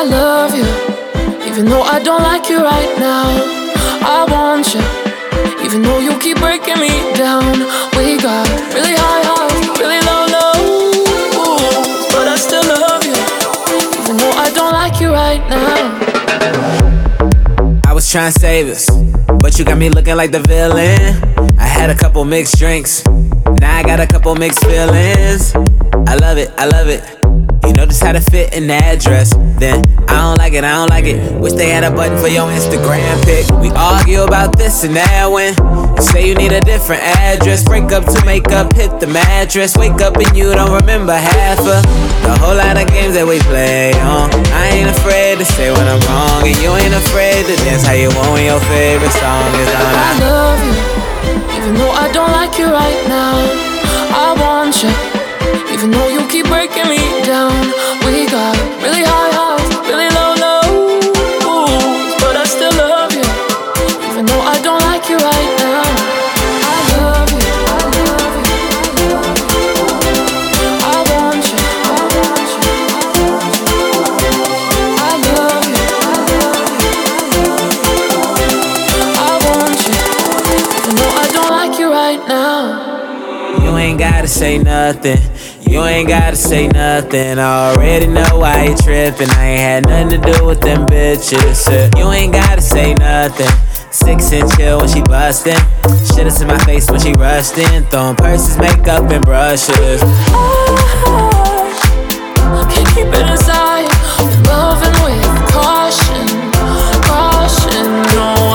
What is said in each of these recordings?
I love you, even though I don't like you right now. I want you, even though you keep breaking me down. We got really high highs, really low lows, but I still love you, even though I don't like you right now. I was trying to save us, but you got me looking like the villain. I had a couple mixed drinks, now I got a couple mixed feelings. I love it, I love it. You know just how to fit in the address. Then I don't like it, I don't like it. Wish they had a button for your Instagram pic. We argue about this and that when you say you need a different address. Break up to make up, hit the mattress. Wake up and you don't remember half of the whole lot of games that we play on. I ain't afraid to say when I'm wrong, and you ain't afraid to dance how you want when your favorite song is on. I love you, even though I don't like you right now. I want you, even though you keep breaking me down. We got really high highs, really low lows, but I still love you, even though I don't like you right now. I love you, I love you, I want you, I want you, I love you, I want you, even though I don't like you right now. You ain't gotta say nothing, you ain't gotta say nothing. I already know why you trippin'. I ain't had nothing to do with them bitches. You ain't gotta say nothing. 6 inch heel when she bustin'. Shit is in my face when she rushed in. Throwing purses, makeup, and brushes. I can't keep it inside. With love and with caution, caution. No,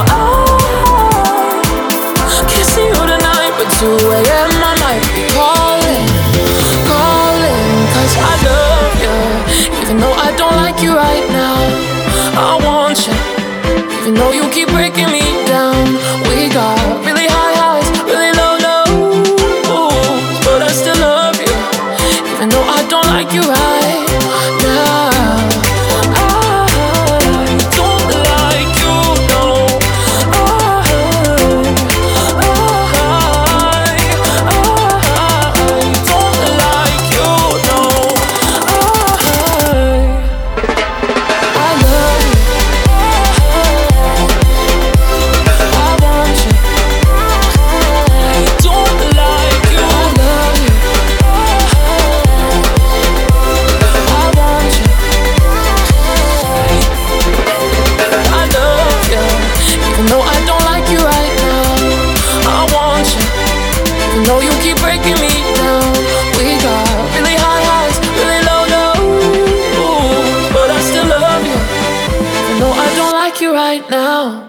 I can't see you tonight, but 2 a.m. I might be calling, calling. 'Cause I love you, even though I don't like you right now. I want you, even though you keep breaking me down. We got really high highs, really low lows, but I still love you, even though I don't like you right now. I don't like you, no. I don't like you, no. I love you, I want you. I don't like you. I love you, I want you. I love you, even though I don't like you right now. I want you, even though you keep breaking me down. We got really high highs, really low lows, but I still love you, even though I don't like you right now.